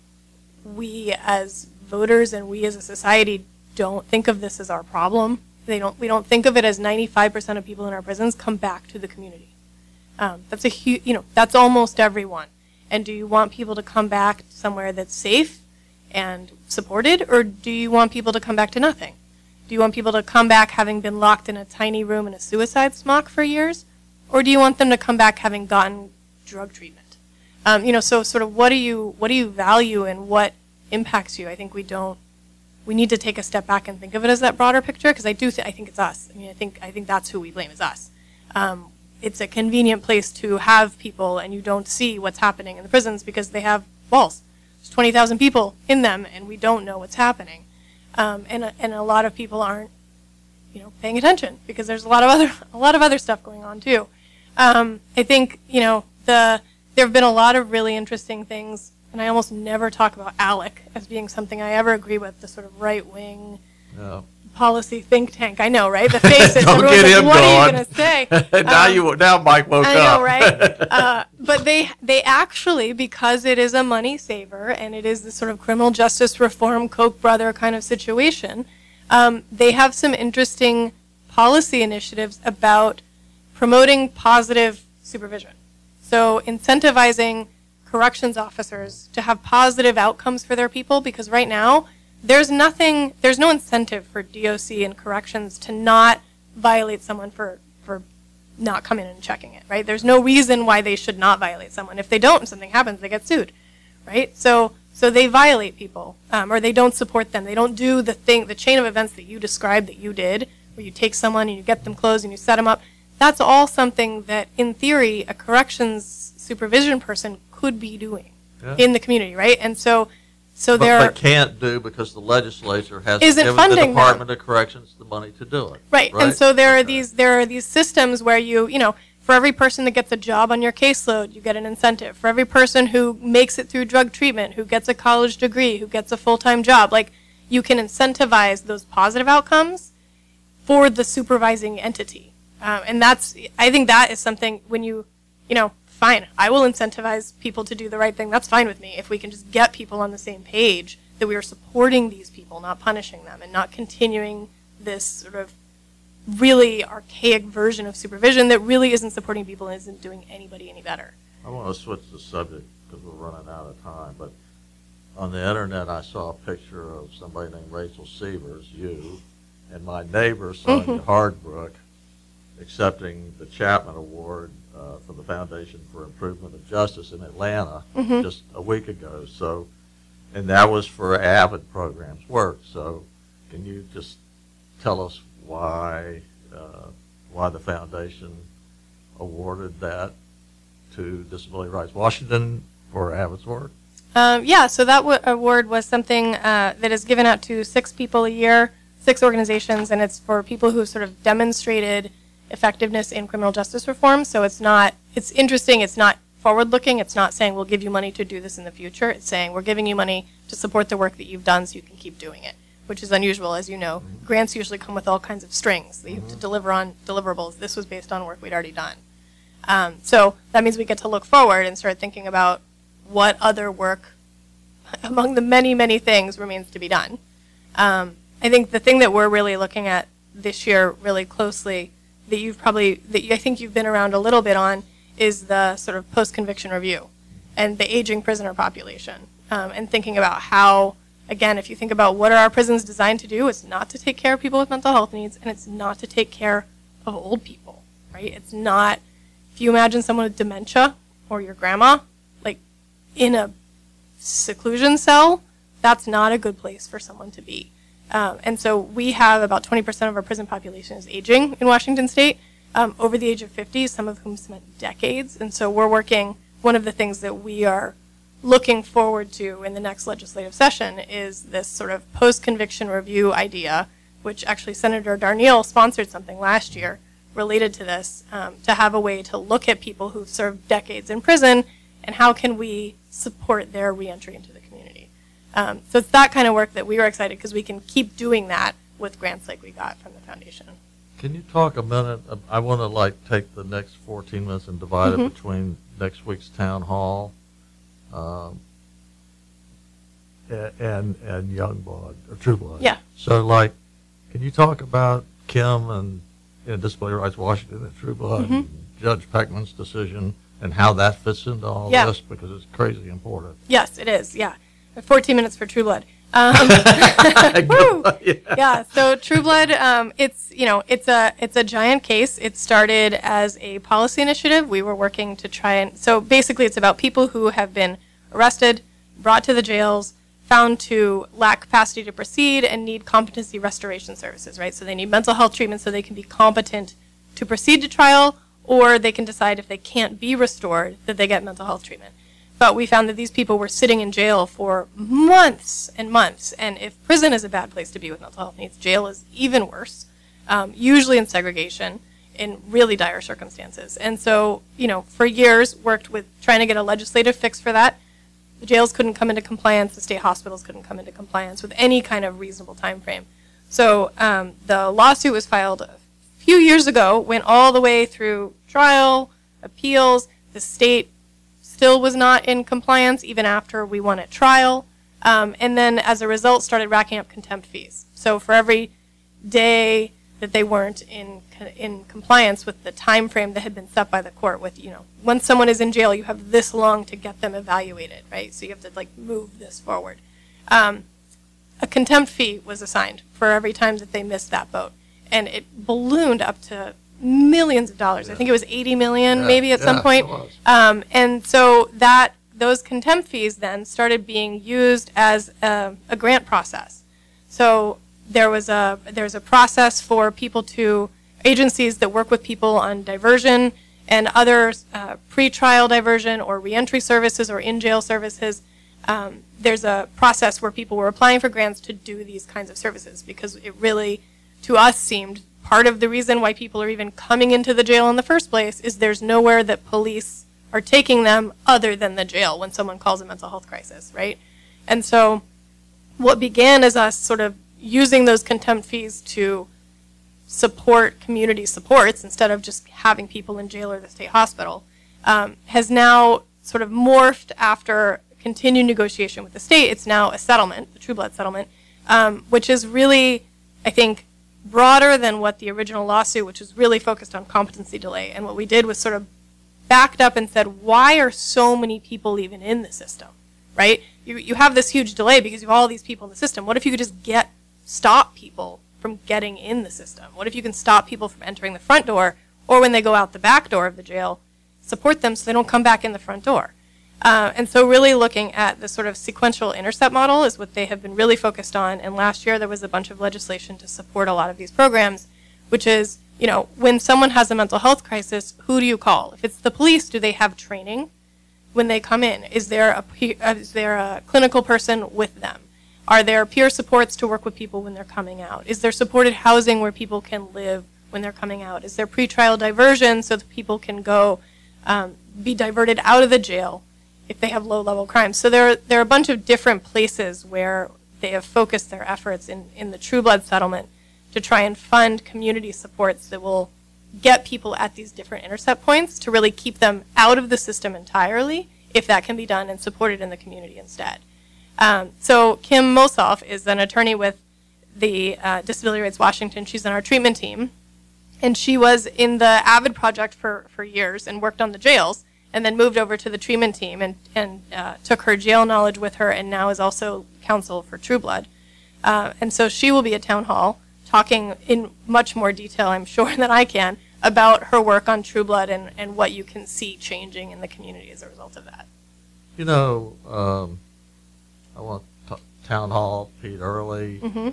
we as voters and we as a society don't think of this as our problem. They don't. We don't think of it as ninety-five percent of people in our prisons come back to the community. Um, that's a huge, you know, that's almost everyone. And do you want people to come back somewhere that's safe and supported, or do you want people to come back to nothing? Do you want people to come back having been locked in a tiny room in a suicide smock for years, or do you want them to come back having gotten drug treatment? Um, you know, so sort of what do you what do you value and what impacts you? I think we don't. We need to take a step back and think of it as that broader picture, because I do. Th- I think it's us. I mean, I think I think that's who we blame is us. Um, it's a convenient place to have people, and you don't see what's happening in the prisons because they have walls. There's twenty thousand people in them, and we don't know what's happening. Um, and and a lot of people aren't, you know, paying attention because there's a lot of other a lot of other stuff going on too. Um, I think you know the there have been a lot of really interesting things. And I almost never talk about ALEC as being something I ever agree with, the sort of right-wing Yeah. policy think tank. I know, right? The faces. Don't Everyone's get like, him what going. are you going to say? now Um, you now Mike woke I up. know, right? uh, but they they actually, because it is a money saver and it is this sort of criminal justice reform Koch brother kind of situation, um, they have some interesting policy initiatives about promoting positive supervision. So incentivizing corrections officers to have positive outcomes for their people, because right now there's nothing, there's no incentive for D O C and corrections to not violate someone for, for not coming in and checking it, right? There's no reason why they should not violate someone. If they don't and something happens, they get sued, right? So so they violate people, um, or they don't support them. They don't do the thing, the chain of events that you described that you did, where you take someone and you get them clothes and you set them up. That's all something that, in theory, a corrections supervision person could be doing Yeah. in the community, right? And so, so But there, they can't do because the legislature has Isn't given funding the them. Department of Corrections the money to do it. right? And so there are Okay. these there are these systems where you you know for every person that gets a job on your caseload, you get an incentive. For every person who makes it through drug treatment, who gets a college degree, who gets a full time job, like you can incentivize those positive outcomes for the supervising entity, um, and that's I think that is something when you you know. Fine, I will incentivize people to do the right thing. That's fine with me. If we can just get people on the same page that we are supporting these people, not punishing them, and not continuing this sort of really archaic version of supervision that really isn't supporting people and isn't doing anybody any better. I want to switch the subject because we're running out of time, but on the internet I saw a picture of somebody named Rachel Sievers, you, and my neighbor, Sonia Hardbrook, accepting the Chapman Award uh, from the Foundation for Improvement of Justice in Atlanta Mhm. just a week ago. So, and that was for AVID programs work. So, can you just tell us why uh, why the foundation awarded that to Disability Rights Washington for AVID's work? Um, yeah, so that w- award was something uh, that is given out to six people a year, six organizations, and it's for people who sort of demonstrated effectiveness in criminal justice reform. So it's not, it's interesting, it's not forward-looking, it's not saying we'll give you money to do this in the future, it's saying we're giving you money to support the work that you've done so you can keep doing it, which is unusual, as you know. Mm-hmm. Grants usually come with all kinds of strings that you have to deliver on deliverables. This was based on work we'd already done. Um, so that means we get to look forward and start thinking about what other work among the many, many things remains to be done. Um, I think the thing that we're really looking at this year really closely that you've probably, that I think you've been around a little bit on, is the sort of post-conviction review and the aging prisoner population, um, and thinking about how, again, if you think about what are our prisons designed to do, it's not to take care of people with mental health needs, and it's not to take care of old people, right? It's not, if you imagine someone with dementia or your grandma, like in a seclusion cell, that's not a good place for someone to be. Um, and so we have about twenty percent of our prison population is aging in Washington State, um, over the age of fifty, some of whom spent decades. And so we're working, one of the things that we are looking forward to in the next legislative session is this sort of post-conviction review idea, which actually Senator Darnielle sponsored something last year related to this, um, to have a way to look at people who've served decades in prison and how can we support their reentry into the community. Um, so it's that kind of work that we were excited because we can keep doing that with grants like we got from the foundation. Can you talk a minute? uh, I want to like take the next fourteen minutes and divide Mhm. it between next week's town hall um, a- and and Young Blood or True Blood. Yeah. So like, can you talk about Kim and you know, Disability Rights Washington and True Blood, Mhm. and Judge Peckman's decision, and how that fits into all Yeah. this because it's crazy important. Yes, it is. Yeah, fourteen minutes for True Blood. Um, woo! Yeah. So True Blood, um, it's you know, it's a it's a giant case. It started as a policy initiative. We were working to try and so basically, it's about people who have been arrested, brought to the jails, found to lack capacity to proceed, and need competency restoration services. Right. So they need mental health treatment so they can be competent to proceed to trial, or they can decide if they can't be restored that they get mental health treatment. But we found that these people were sitting in jail for months and months. And if prison is a bad place to be with mental health needs, jail is even worse, um, usually in segregation, in really dire circumstances. And so, you know, for years worked with trying to get a legislative fix for that. The jails couldn't come into compliance. The state hospitals couldn't come into compliance with any kind of reasonable time frame. So um, the lawsuit was filed a few years ago, went all the way through trial, appeals. The state still was not in compliance even after we won at trial, um, and then as a result started racking up contempt fees. So for every day that they weren't in in compliance with the time frame that had been set by the court with, you know, once someone is in jail, you have this long to get them evaluated, right? So you have to like move this forward. Um, a contempt fee was assigned for every time that they missed that boat, and it ballooned up to millions of dollars. Yeah. I think it was eighty million Yeah, maybe at yeah, some point. it was. Um, and so that those contempt fees then started being used as a, a grant process. So there was a there's a process for people to agencies that work with people on diversion and other uh, pre-trial diversion or reentry services or in-jail services. Um, there's a process where people were applying for grants to do these kinds of services because it really, to us, seemed part of the reason why people are even coming into the jail in the first place is there's nowhere that police are taking them other than the jail when someone calls a mental health crisis, right? And so what began as us sort of using those contempt fees to support community supports instead of just having people in jail or the state hospital um, has now sort of morphed after continued negotiation with the state. It's now a settlement, the True Blood settlement, um, which is really, I think, broader than what the original lawsuit, which was really focused on competency delay. And what we did was sort of backed up and said, why are so many people even in the system, right? You, you have this huge delay because you have all these people in the system. What if you could just get stop people from getting in the system? What if you can stop people from entering the front door, or when they go out the back door of the jail, support them so they don't come back in the front door? Uh, and so really looking at the sort of sequential intercept model is what they have been really focused on. And last year there was a bunch of legislation to support a lot of these programs, which is, you know, when someone has a mental health crisis, who do you call? If it's the police, do they have training when they come in? Is there a, pe- uh, is there a clinical person with them? Are there peer supports to work with people when they're coming out? Is there supported housing where people can live when they're coming out? Is there pretrial diversion so that people can go um, be diverted out of the jail if they have low-level crimes? So there, there are a bunch of different places where they have focused their efforts in, in the True Blood settlement to try and fund community supports that will get people at these different intercept points to really keep them out of the system entirely, if that can be done, and supported in the community instead. Um, so Kim Mosoff is an attorney with the uh, Disability Rights Washington. She's on our treatment team. And she was in the AVID project for, for years and worked on the jails, and then moved over to the treatment team and, and uh, took her jail knowledge with her, and now is also counsel for True Blood. Uh, and so she will be at Town Hall talking in much more detail, I'm sure, than I can, about her work on True Blood and, and what you can see changing in the community as a result of that. You know, um, I want t- Town Hall, Pete Early. Mm-hmm.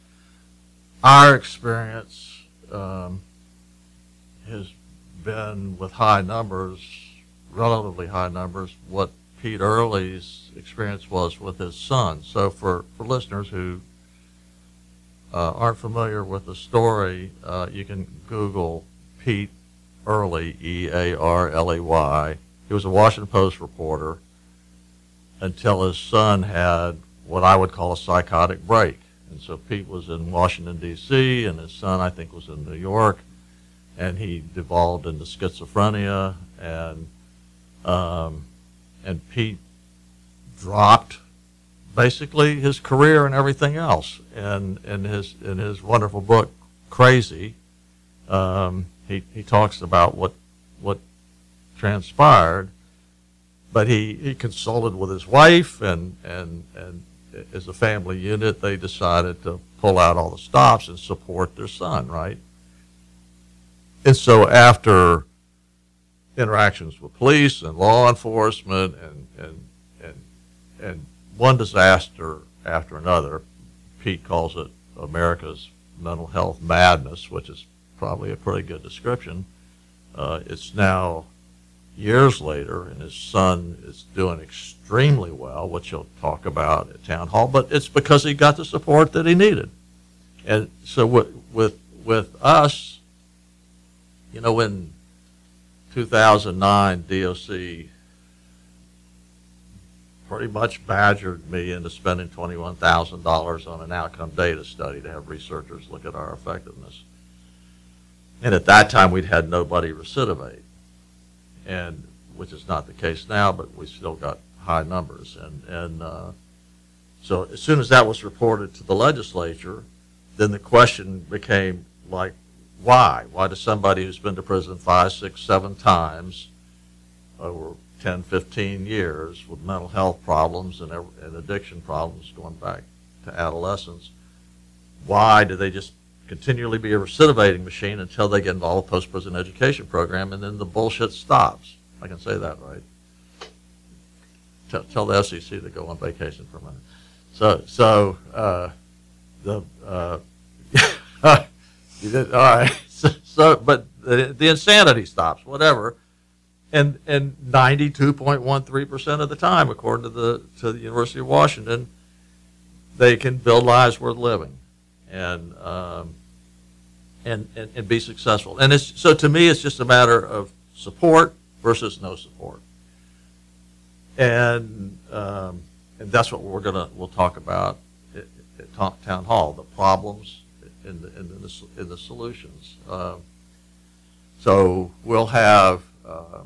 Our experience um, has been with high numbers, relatively high numbers, what Pete Early's experience was with his son. So for, for listeners who uh, aren't familiar with the story, uh, you can Google Pete Earley, E A R L E Y. He was a Washington Post reporter until his son had what I would call a psychotic break. And so Pete was in Washington, D C, and his son, I think, was in New York, and he devolved into schizophrenia, and um, and Pete dropped basically his career and everything else. And in his in his wonderful book, Crazy, um, he he talks about what what transpired, but he, he consulted with his wife, and and and as a family unit, they decided to pull out all the stops and support their son, right? And so after interactions with police and law enforcement and and and and one disaster after another, Pete calls it America's mental health madness, which is probably a pretty good description. Uh, it's now years later, and his son is doing extremely well, which he'll talk about at town hall, but it's because he got the support that he needed. And so with with, with us, you know, in two thousand nine, D O C pretty much badgered me into spending twenty-one thousand dollars on an outcome data study to have researchers look at our effectiveness. And at that time, we'd had nobody recidivate, and which is not the case now, but we still got high numbers. And, and uh, so as soon as that was reported to the legislature, then the question became like, why? Why does somebody who's been to prison five, six, seven times over ten, fifteen years with mental health problems and, and addiction problems going back to adolescence, why do they just continually be a recidivating machine until they get involved with post-prison education program, and then the bullshit stops? I can say that, right? Tell, tell the F C C to go on vacation for a minute. So, so uh, the uh, you did, all right. So, so but the, the insanity stops, whatever. And and ninety-two point one three percent of the time, according to the to the University of Washington, they can build lives worth living, and um, and, and and be successful. And it's so to me, it's just a matter of support versus no support, and um, and that's what we're gonna we'll talk about at, at town hall: the problems and the and the, and the solutions. Uh, so we'll have. Uh,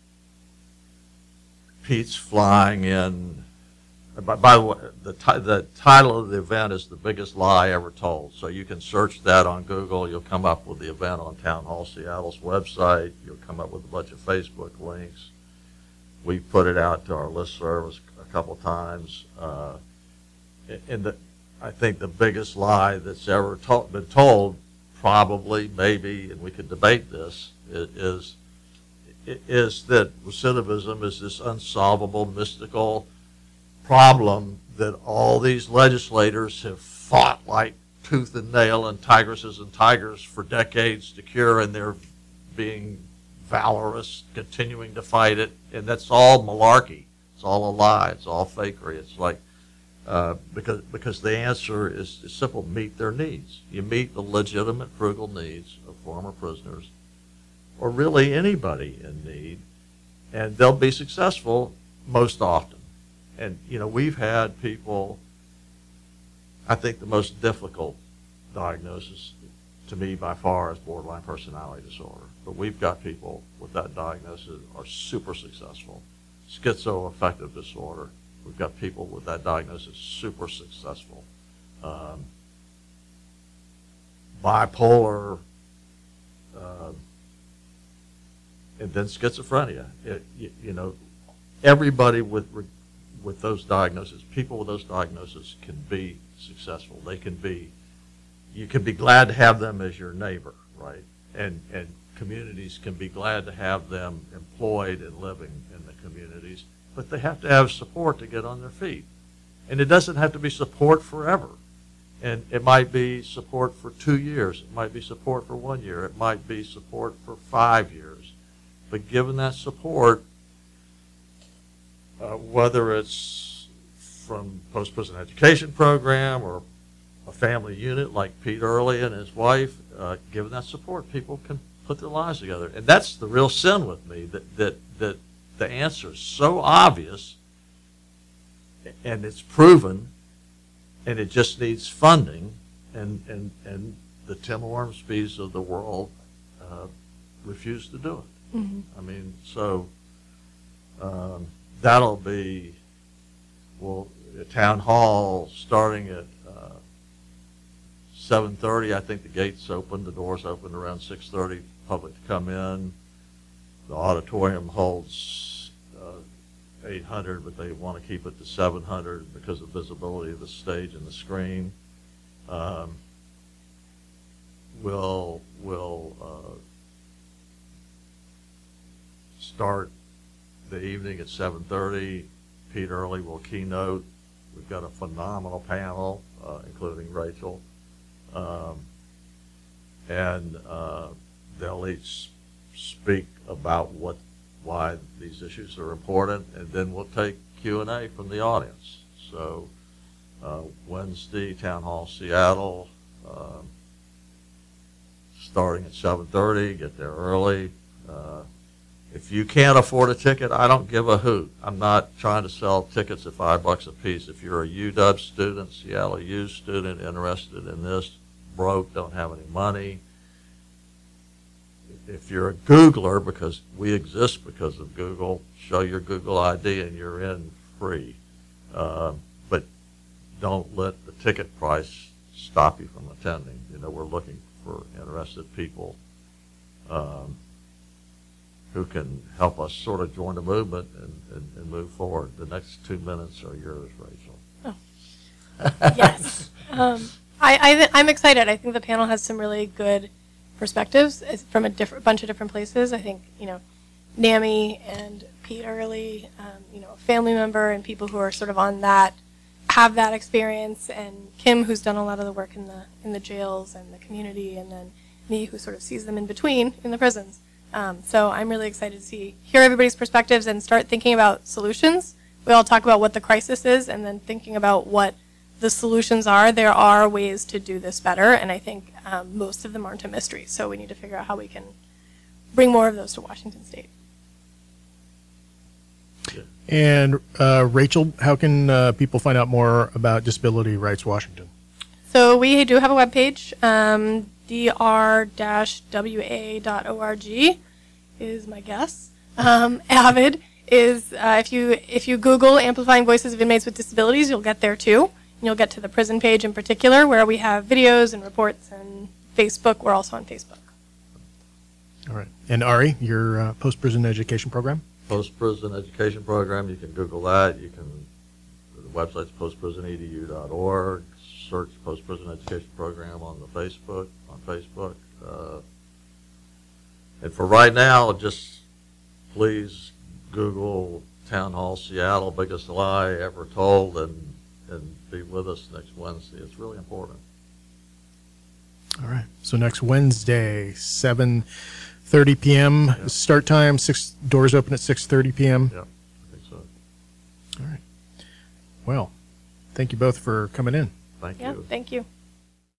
Pete's flying in. By, by the way, the, t- the title of the event is The Biggest Lie Ever Told. So you can search that on Google. You'll come up with the event on Town Hall Seattle's website. You'll come up with a bunch of Facebook links. We put it out to our listserv a couple times. Uh, and the, I think the biggest lie that's ever to- been told, probably, maybe, and we could debate this, is is that recidivism is this unsolvable, mystical problem that all these legislators have fought like tooth and nail and tigresses and tigers for decades to cure, and they're being valorous, continuing to fight it, and that's all malarkey. It's all a lie. It's all fakery. It's like, uh, because because the answer is, is simple: meet their needs. You meet the legitimate, frugal needs of former prisoners, or really anybody in need, and they'll be successful most often. And, you know, we've had people, I think the most difficult diagnosis to me by far is borderline personality disorder. But we've got people with that diagnosis are super successful. Schizoaffective disorder, we've got people with that diagnosis super successful. Um, bipolar, uh, and then schizophrenia. It, you, you know, everybody with with those diagnoses, people with those diagnoses can be successful. They can be, you can be glad to have them as your neighbor, right? And and communities can be glad to have them employed and living in the communities, but they have to have support to get on their feet. And it doesn't have to be support forever. And it might be support for two years. It might be support for one year. It might be support for five years. But given that support, uh, whether it's from post-prison education program or a family unit like Pete Earley and his wife, uh, given that support, people can put their lives together. And that's the real sin with me, that, that, that the answer is so obvious and it's proven, and it just needs funding, and, and, and the Tim Ormsbys of the world uh, refuse to do it. Mhm. I mean, so um, that'll be, well, a town hall starting at uh, seven thirty. I think the gates open, the doors open around six thirty, public to come in. The auditorium holds uh, eight hundred, but they want to keep it to seven hundred because of visibility of the stage and the screen. Um, we'll we'll uh, start the evening at seven thirty. Pete Early will keynote. We've got a phenomenal panel, uh, including Rachel. Um, and uh, they'll each speak about what, why these issues are important, and then we'll take Q and A from the audience. So uh, Wednesday, Town Hall Seattle, um, starting at seven thirty, get there early. Uh, if you can't afford a ticket, I don't give a hoot. I'm not trying to sell tickets at five bucks a piece. If you're a U W student, Seattle U student, interested in this, broke, don't have any money, if you're a Googler, because we exist because of Google, show your Google I D and you're in free. Uh, but don't let the ticket price stop you from attending. You know, we're looking for interested people um, who can help us sort of join the movement and, and, and move forward. The next two minutes are yours, Rachel. Oh. Yes. Um, I, I, I'm excited. I think the panel has some really good perspectives from a different bunch of different places. I think, you know, NAMI and Pete Early, um, you know, a family member and people who are sort of on that, have that experience, and Kim, who's done a lot of the work in the in the jails and the community, and then me, who sort of sees them in between in the prisons. Um, so I'm really excited to see, hear everybody's perspectives and start thinking about solutions. We all talk about what the crisis is and then thinking about what the solutions are. There are ways to do this better, and I think um, most of them aren't a mystery. So we need to figure out how we can bring more of those to Washington State. And uh, Rachel, how can uh, people find out more about Disability Rights Washington? So we do have a webpage, um, d r dash w a dot org is my guess. Um, AVID is, uh, if you if you Google Amplifying Voices of Inmates with Disabilities, you'll get there too. And you'll get to the prison page in particular, where we have videos and reports, and Facebook. We're also on Facebook. All right. And Ari, your uh, post-prison education program? Post-prison education program, you can Google that. You can, the website's post prison e d u dot org. Search post-prison education program on the Facebook, on Facebook. Uh, and for right now, just please Google Town Hall Seattle, biggest lie ever told, and, and be with us next Wednesday. It's really important. All right. So next Wednesday, seven thirty p.m. Yeah. start time. Six doors open at six thirty p.m. Yeah, I think so. All right. Well, thank you both for coming in. Thank Yeah, you. thank you.